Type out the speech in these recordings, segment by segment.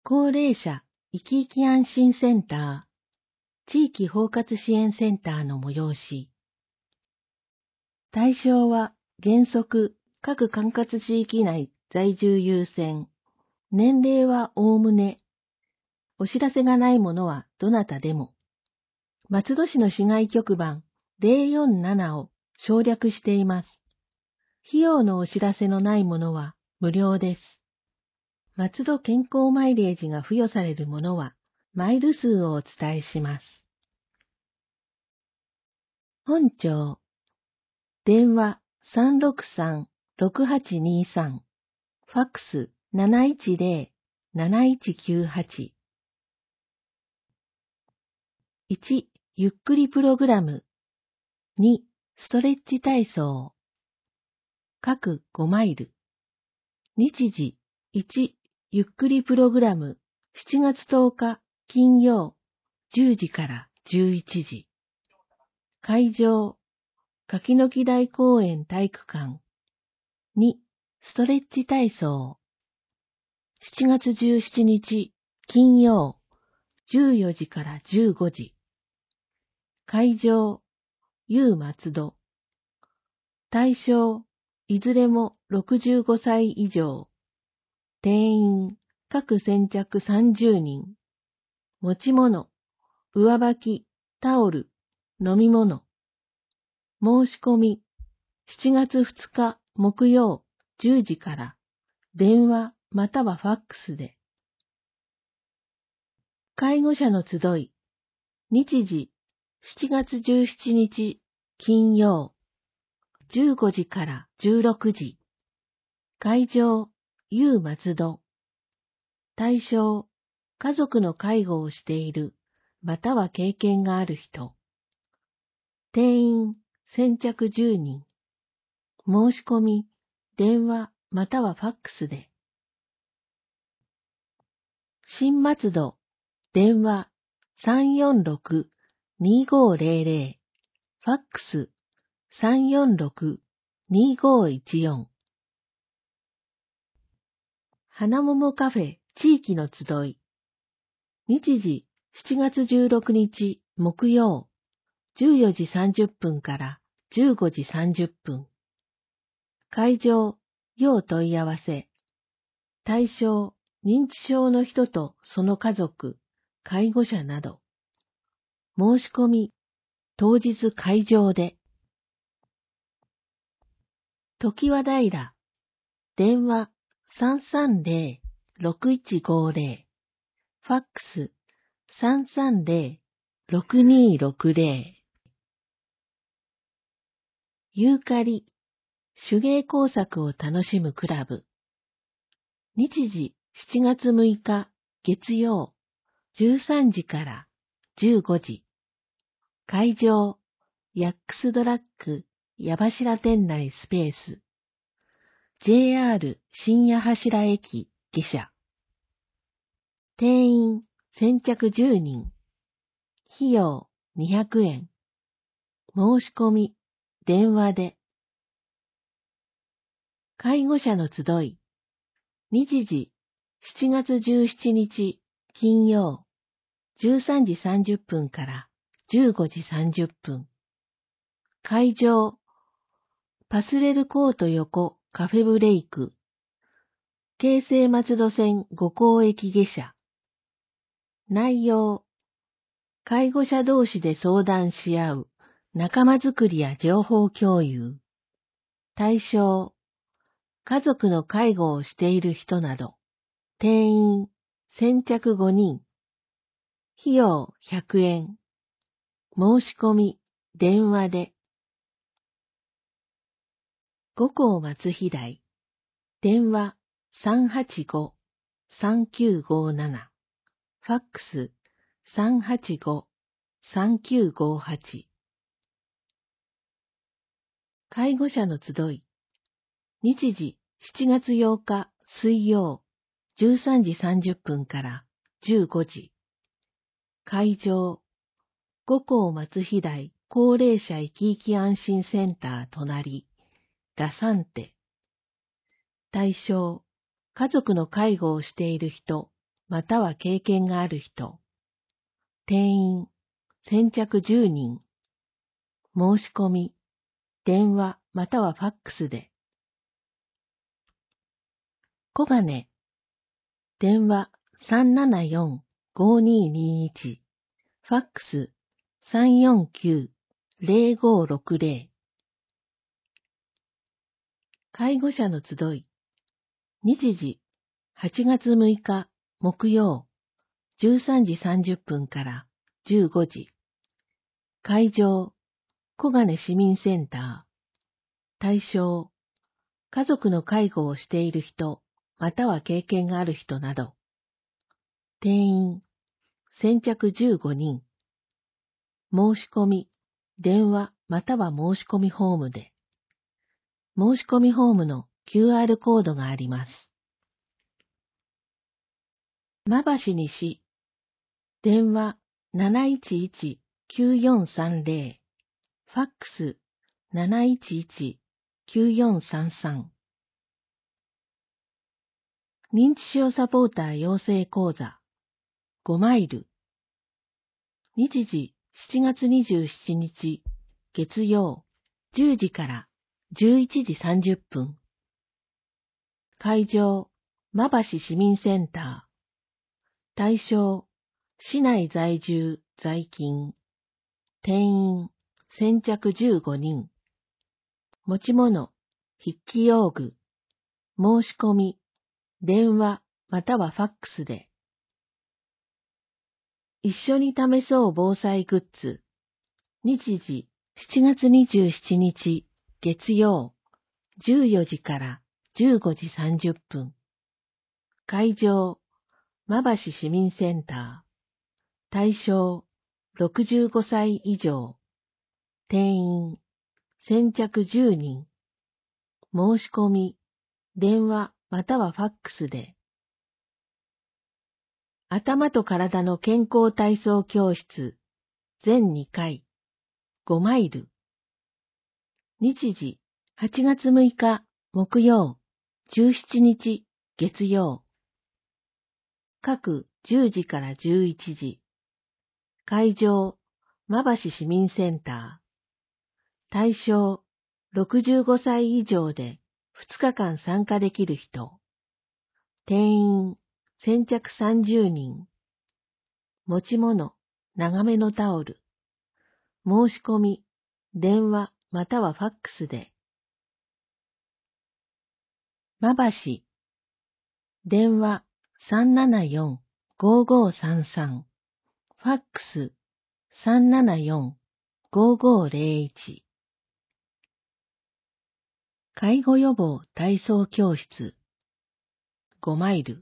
高齢者生き生き安心センター、地域包括支援センターの催し。対象は原則各管轄地域内在住優先。年齢はおおむね。お知らせがないものはどなたでも。松戸市の市外局番047を省略しています。費用のお知らせのないものは無料です。松戸健康マイレージが付与されるものはマイル数をお伝えします。本庁電話363-6823ファックス710-7198 1. ゆっくりプログラム 2. ストレッチ体操各5マイル日時1. ゆっくりプログラム7月10日金曜10時から11時会場柿の木台公園体育館 2. ストレッチ体操7月17日金曜14時から15時会場松戸対象いずれも65歳以上定員各先着30人持ち物上履きタオル飲み物申し込み7月2日木曜10時から電話またはファックスで介護者の集い日時7月17日金曜15時から16時会場松戸対象家族の介護をしているまたは経験がある人定員先着10人申し込み電話またはファックスで新松戸電話346-2500ファックス346-2514花桃カフェ地域の集い日時7月16日木曜14時30分から15時30分会場要問い合わせ対象認知症の人とその家族介護者など申し込み当日会場で常盤平電話330-6150ファックス330-6260ユーカリ手芸工作を楽しむクラブ日時7月6日月曜13時から15時会場ヤックスドラッグ矢柱店内スペース JR 新八柱駅下車定員先着10人費用200円申し込み電話で介護者の集い日時7月17日金曜13時30分から15時30分会場パスレルコート横カフェブレイク京成松戸線五甲駅下車内容介護者同士で相談し合う仲間づくりや情報共有対象家族の介護をしている人など定員先着5人費用100円申し込み電話で五甲松飛台電話385-3957ファックス385-3958介護者の集い日時7月8日水曜13時30分から15時会場五甲松飛台高齢者生き生き安心センター隣ラサンテ対象家族の介護をしている人または経験がある人、定員、先着10人、申し込み、電話またはファックスで。小金、電話374-5221、ファックス349-0560。介護者の集い、日時8月6日木曜13時30分から15時。会場、小金市民センター。対象、家族の介護をしている人、または経験がある人など。定員、先着15人。申し込み、電話または申し込みフォームで。申し込みフォームの QR コードがあります。馬橋西、電話711-9430、ファックス711-9433。認知症サポーター養成講座5マイル。日時7月27日月曜10時から11時30分。会場、馬橋市民センター。対象、市内在住、在勤。定員、先着15人。持ち物、筆記用具。申し込み、電話またはファックスで。一緒に試そう防災グッズ。日時7月27日月曜14時から15時30分。会場、馬橋市民センター。対象、65歳以上。定員、先着10人。申し込み、電話またはファックスで。頭と体の健康体操教室、全2回、5マイル。日時、8月6日木曜、17日月曜。各10時から11時。会場、馬橋市民センター。対象、65歳以上で2日間参加できる人。定員、先着30人。持ち物、長めのタオル。申し込み、電話またはファックスで。馬橋、電話374-5533、ファックス374-5501。介護予防体操教室5マイル。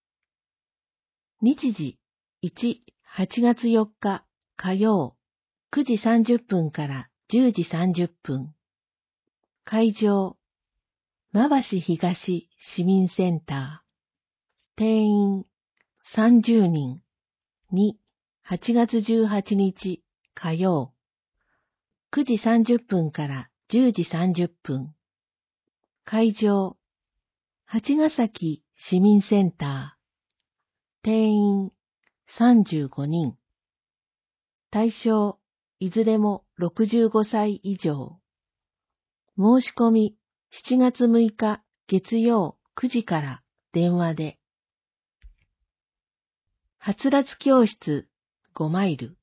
日時1、8月4日火曜9時30分から10時30分。会場、馬橋東市民センター。定員30人。2、8月18日火曜9時30分から10時30分。会場、八ヶ崎市民センター。定員35人。対象、いずれも65歳以上。申し込み、7月6日月曜9時から電話で。はつらつ教室5マイル。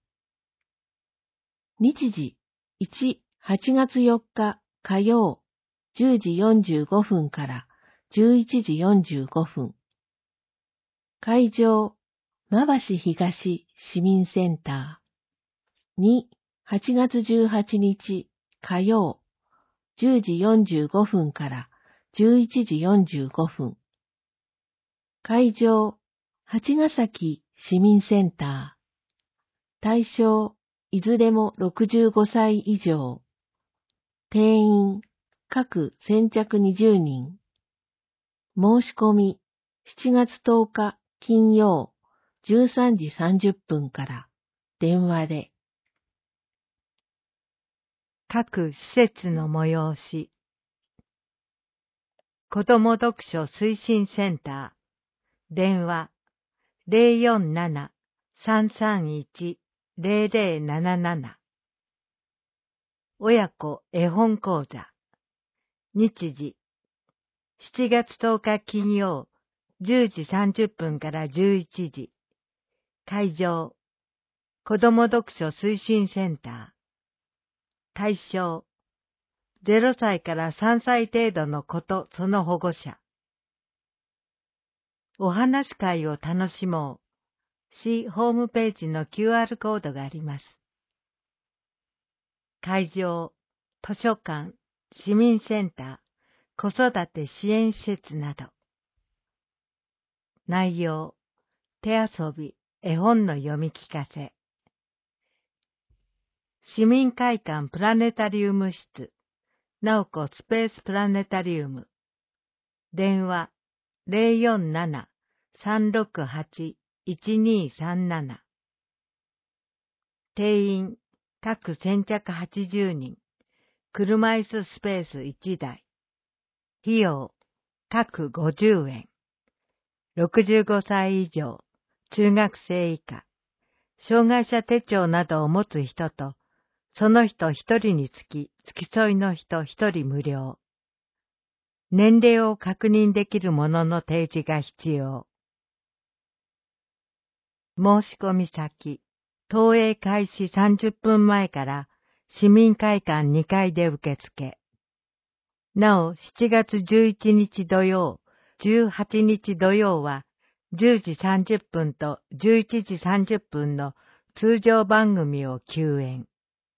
日時1、8月4日火曜10時45分から11時45分。会場、馬橋東市民センター。2、8月18日火曜10時45分から11時45分。会場、八ヶ崎市民センター。対象、いずれも65歳以上。定員、各先着20人。申し込み、7月10日金曜13時30分から電話で。 各施設の催し。子ども読書推進センター。電話 047-331-0077。親子絵本講座。日時、7月10日金曜、10時30分から11時。会場、子ども読書推進センター。対象、0歳から3歳程度の子とその保護者。お話し会を楽しもう。市ホームページの QR コードがあります。会場、図書館、市民センター、子育て支援施設など。内容、手遊び、絵本の読み聞かせ。市民会館プラネタリウム室、なおこスペースプラネタリウム。電話、047-368-1237。定員、各先着80人。車椅子スペース1台。費用、各50円。65歳以上、中学生以下、障害者手帳などを持つ人と、その人一人につき、付き添いの人一人無料。年齢を確認できるものの提示が必要。申し込み先、投影開始30分前から市民会館2階で受付。なお、7月11日土曜、18日土曜は10時30分と11時30分の通常番組を休演。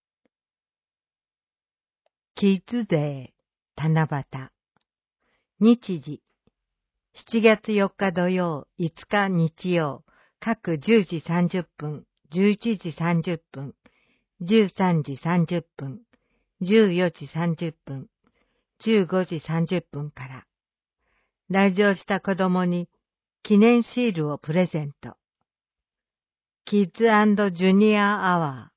キッズデー、七夕。日時、7月4日土曜、5日日曜、各10時30分、11時30分、13時30分、14時30分、15時30分から。来場した子供に記念シールをプレゼント。キッズ&ジュニアアワー。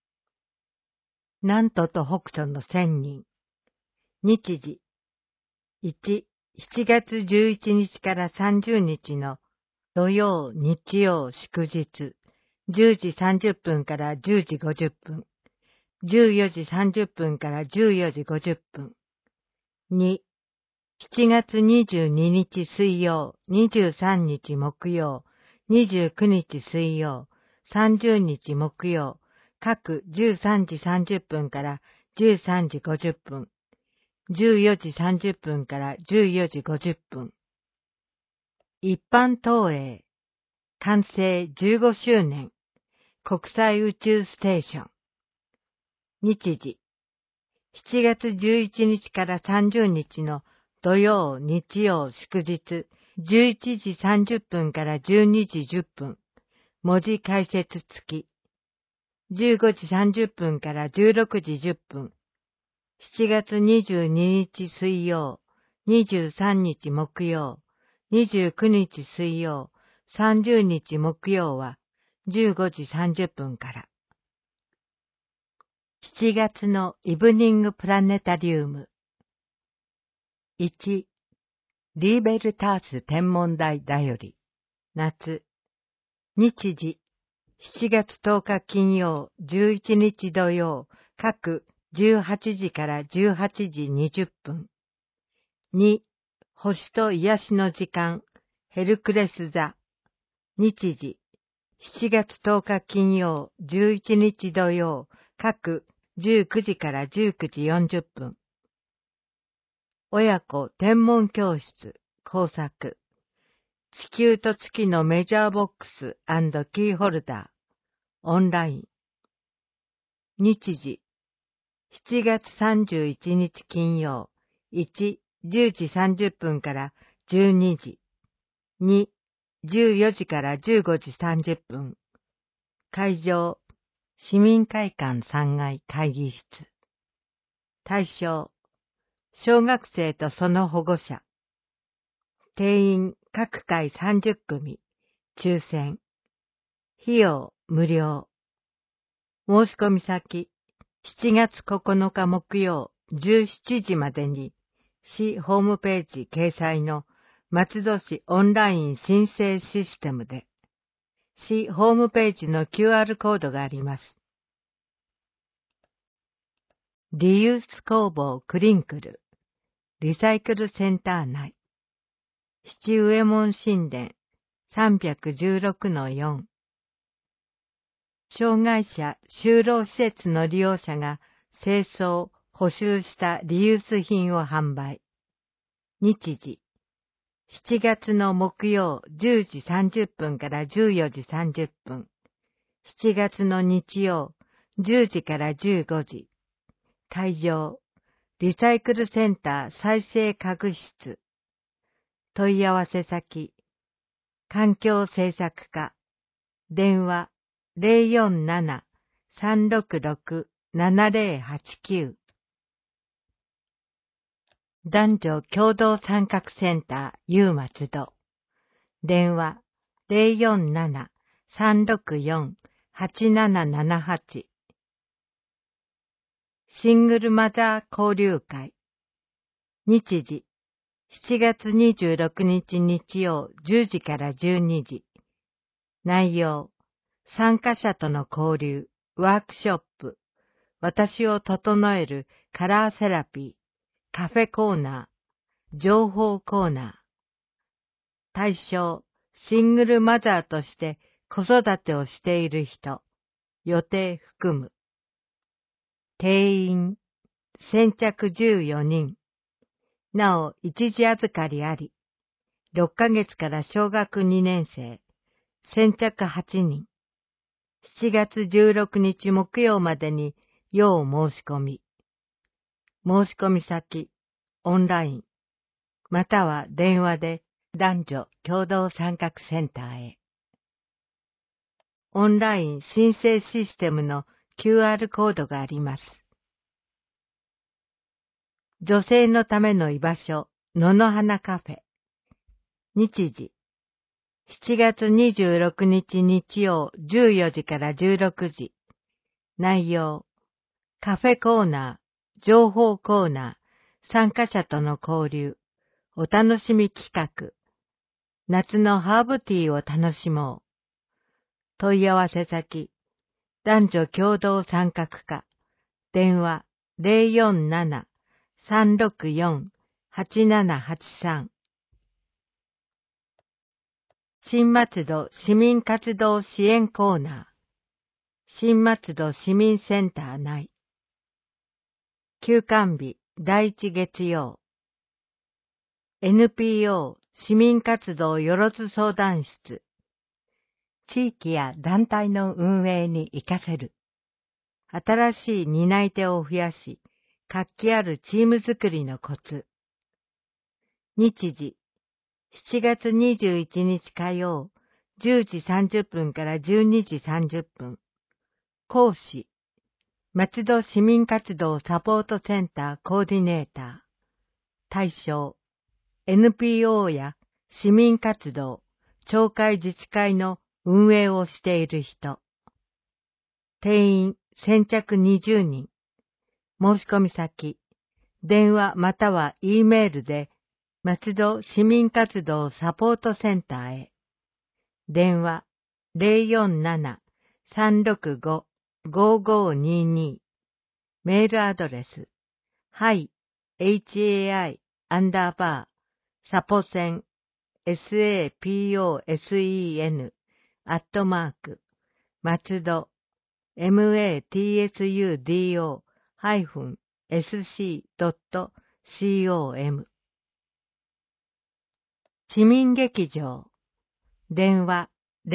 南都と北斗の1000人。日時。1、7月11日から30日の土曜、日曜、祝日。10時30分から10時50分。14時30分から14時50分。2、7月22日水曜、23日木曜、29日水曜、30日木曜、各13時30分から13時50分、14時30分から14時50分。一般投影、完成15周年、国際宇宙ステーション。日時、7月11日から30日の土曜、日曜、祝日、11時30分から12時10分、文字解説付き。15時30分から16時10分、7月22日水曜、23日木曜、29日水曜、30日木曜は15時30分から。7月のイブニングプラネタリウム。1、リーベルタース天文台だより。夏。日時。7月10日金曜、11日土曜、各18時から18時20分。2、星と癒しの時間、ヘルクレス座。日時。7月10日金曜、11日土曜、各19時から19時40分。親子天文教室工作。地球と月のメジャーボックス&キーホルダー。オンライン。日時。7月31日金曜。1、10時30分から12時。2、14時から15時30分。会場。市民会館3階会議室。対象。小学生とその保護者。定員各回30組。抽選。費用無料。申し込み先。7月9日木曜17時までに市ホームページ掲載の松戸市オンライン申請システムで。 市ホームページの QR コードがあります。リユース工房クリンクル、リサイクルセンター内、七右衛門神殿 316-4。障害者就労施設の利用者が清掃、補修したリユース品を販売。日時、7月の木曜10時30分から14時30分。7月の日曜10時から15時。会場、リサイクルセンター再生家具室。問い合わせ先、環境政策課。電話047-366-7089。男女共同参画センター U 松戸。電話047-364-8778。シングルマザー交流会。日時、7月26日日曜10時から12時。内容、参加者との交流、ワークショップ、私を整えるカラーセラピー、カフェコーナー、情報コーナー。対象、シングルマザーとして子育てをしている人、予定含む。定員、先着14人。なお、一時預かりあり。6ヶ月から小学2年生。先着8人。7月16日木曜までに要申し込み。申し込み先、オンライン、または電話で男女共同参画センターへ。オンライン申請システムの QR コードがあります。女性のための居場所、野の花カフェ。日時、7月26日日曜14時から16時。内容、カフェコーナー、情報コーナー、参加者との交流、お楽しみ企画。夏のハーブティーを楽しもう。問い合わせ先、男女共同参画課。電話047-364-8783。新松戸市民活動支援コーナー。新松戸市民センター内。休館日第一月曜。NPO 市民活動よろず相談室。地域や団体の運営に活かせる。新しい担い手を増やし、活気あるチーム作りのコツ。日時、7月21日火曜、10時30分から12時30分。講師、松戸市民活動サポートセンターコーディネーター。対象、NPO や市民活動、町会自治会の運営をしている人。定員先着20人。申し込み先、電話または E メールで松戸市民活動サポートセンターへ。電話047-365-5522。メールアドレス、hai_saposen saposen松戸matsudo-sc.com。 市民劇場。電話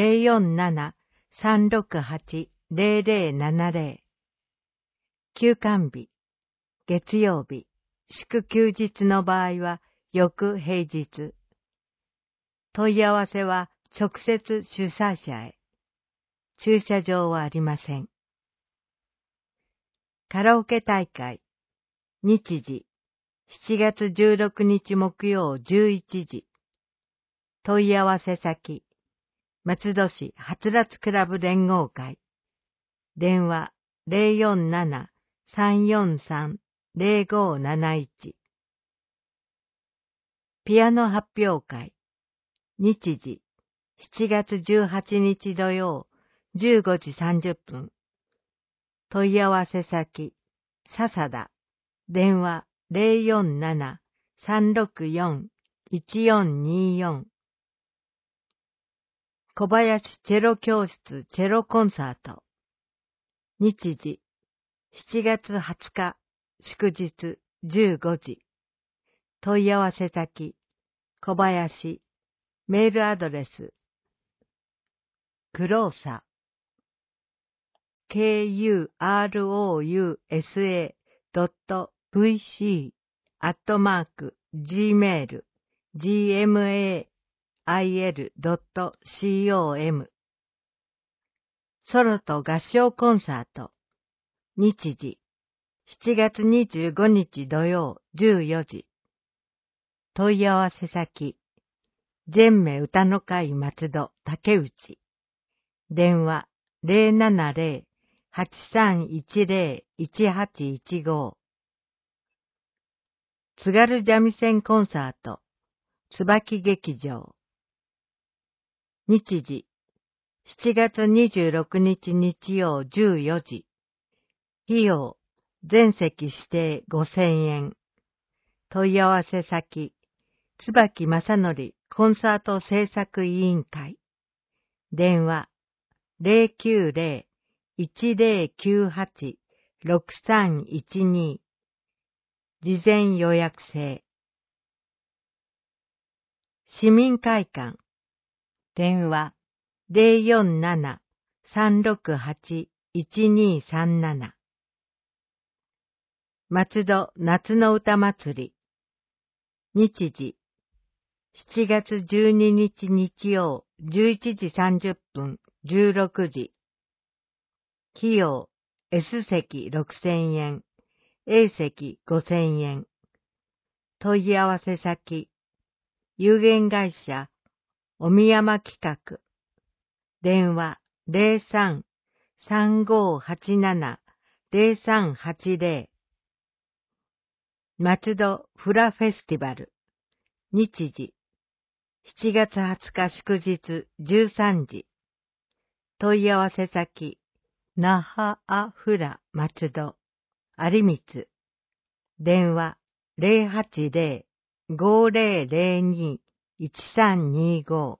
047-368-0070。休館日、月曜日、祝休日の場合は翌平日。問い合わせは直接主催者へ。駐車場はありません。カラオケ大会。日時、7月16日木曜11時。問い合わせ先、松戸市はつらつクラブ連合会。電話047-343-0571。ピアノ発表会。日時、 7月18日土曜15時30分。問い合わせ先、笹田。電話047-364-1424。小林チェロ教室チェロコンサート。日時、7月20日、祝日15時。問い合わせ先、小林。メールアドレス、クローサ。kurousa.vc.vc@gmail.com ソロと合唱コンサート。日時、7月25日土曜14時。問い合わせ先、全名歌の会松戸竹内。電話070-8310-1815。津軽三味線コンサート、椿劇場。日時、7月26日日曜14時。費用、全席指定5000円。問い合わせ先、椿正則コンサート制作委員会。電話、090-1098-6312。事前予約制。市民会館。電話、047-368-1237。松戸夏の歌祭り。日時、7月12日日曜11時30分16時。費用、S 席6000円、A 席5000円。問い合わせ先、有限会社、おみやま企画。電話03-3587-0380。松戸フラフェスティバル。日時、7月20日祝日13時。問い合わせ先、那覇アフラ松戸、有光。電話080-5002-1325。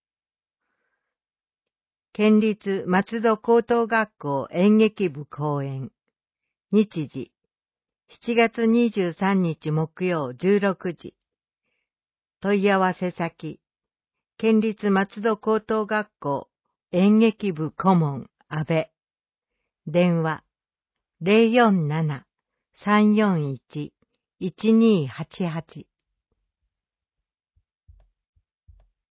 県立松戸高等学校演劇部公演。日時、7月23日木曜16時。問い合わせ先、県立松戸高等学校演劇部顧問安倍。電話047-341-1288。